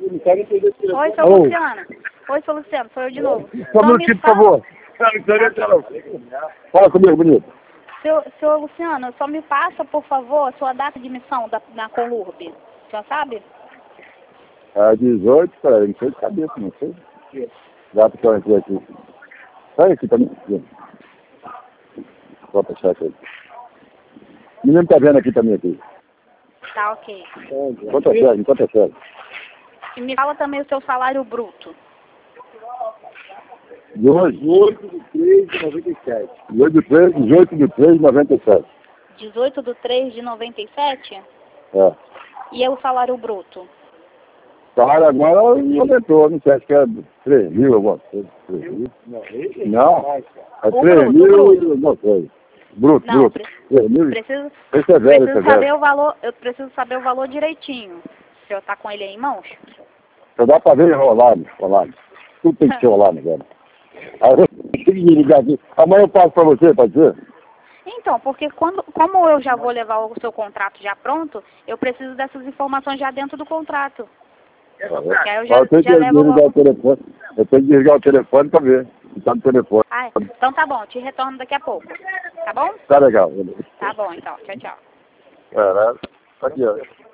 Oi, sou Alô? Luciana. Oi, sou Luciano, sou eu de novo. Só um minutinho, por favor. Fala comigo, bonito. Senhor Luciano, só me passa, por favor, a sua data de missão na Colurb. O senhor sabe? 18, peraí, não sei de cabeça, não sei. Data que eu entrei aqui. Sai aqui pra mim. Bota cheque aí. O menino tá vendo aqui também aqui. Tá, ok. Quanto é cheque? E me fala também o seu salário bruto. De hoje? 18/3/97. 18/3/97. 18/3/97? É. E é o salário bruto? Salário agora aumentou, não sei, acho que é 3 mil, alguma coisa. 3 mil? Não, é 3 mil e alguma coisa. Bruto. 3 mil. Esse é velho, esse é velho. Eu preciso saber o valor direitinho. O senhor tá com ele aí em mãos? Só dá pra ver enrolado. Tudo tem que ser enrolado, velho. Aí eu tenho que ligar aqui. Amanhã eu passo pra você, pode ser? Então, porque como eu já vou levar o seu contrato já pronto, eu preciso dessas informações já dentro do contrato. Que aí eu tenho que desligar o telefone. Eu tenho que desligar o telefone pra ver. Tá no telefone. Ah, então tá bom, te retorno daqui a pouco. Tá bom? Tá legal. Tá bom, então. Tchau, tchau. Caralho. Aqui, ó.